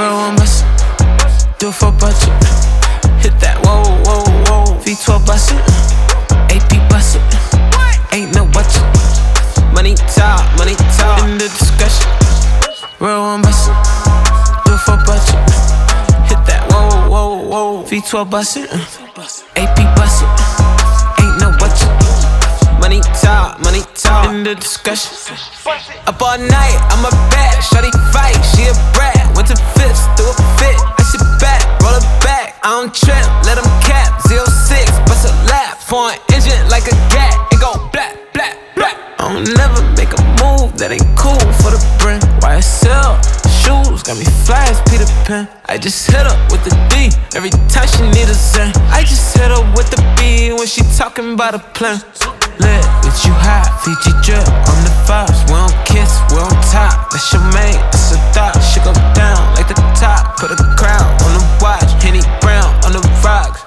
Real one bust it, do it for budget. Hit that, whoa, whoa, whoa. V12 bust it, AP bust it. Ain't no budget. Money talk, in the discussion. Real one bust it, do it for budget. Hit that, whoa, whoa, whoa. V12 bust it, AP bust it. Ain't no budget. Money talk, in the discussion. Up all night, I'm a bad shawty fight, she a brat. Went to fifths, threw a fit, I sit back, roll it back. I don't trip, let them cap, 06, bust a lap. Foreign engine like a gat, it go black, black, black. I don't never make a move that ain't cool for the brand. YSL, shoes, got me fly as Peter Pan. I just hit her with the D, every time she need a zen. I just hit her with the B when she talking about a plan. Lit, bitch, you hot, Fiji drip on the vibes. We don't kiss, we on top. That's your mate, that's a thought. She go down like the top. Put a crown on the watch, Henny Brown on the rocks.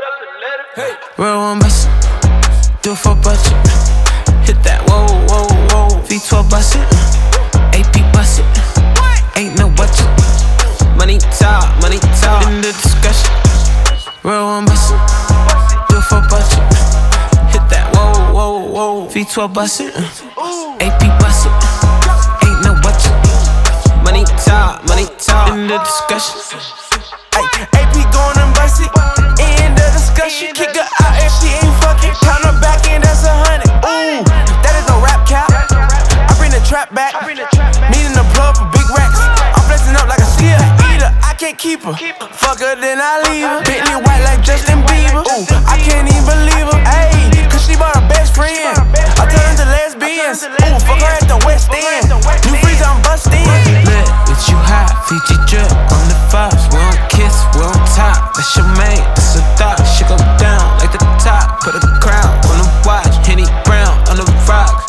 Real one bust it, do it for budget. Hit that, whoa, whoa, whoa. V12 bust it, AP bust it. Ain't no budget. Money talk, in the discussion. Real one bust it, do it for budget. Hit that, whoa, whoa, whoa. V12 bust it, AP bust it. Ain't no budget. Money talk, in the discussion. Ay, AP going and bust it, in the discussion. Kick her out if she ain't fucking. Count her back in, that's 100. Ooh, that is no rap cap. I bring the trap back. Meeting the plug for big racks. I'm flexing up like a steer eater. I can't keep her. Fuck her, then I leave her. Bentley white like Justin Bieber. Ooh, I can't even believe her. Ayy, cause she bought her best friend. I turned into lesbians. Ooh, fuck her at the West End. New freeze, I'm bustin'. Lit, bitch, you hot, Fiji drip on the vibes. We don't kiss, we on top. That's your mate, that's a thought. She go down like the top. Put a crown on the watch, Henny Brown on the rocks.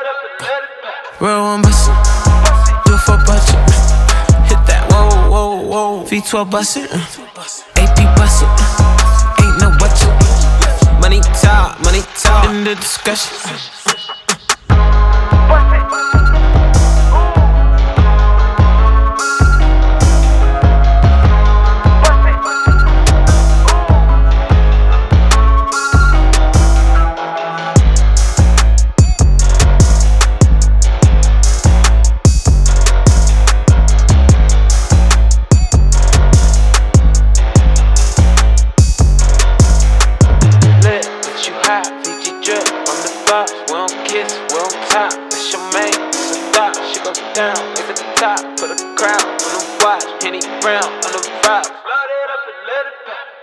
Real one bust it, do it for budget. Hit that, whoa, whoa, whoa. V12 bust it, AP bust it. Ain't no budget. Money talk, in the discussion. We don't kiss, we on top. That's your mate, that's a thought. She go down like the top. Put a crown on the watch, Henny Brown on the rocks. Load it up and let it back.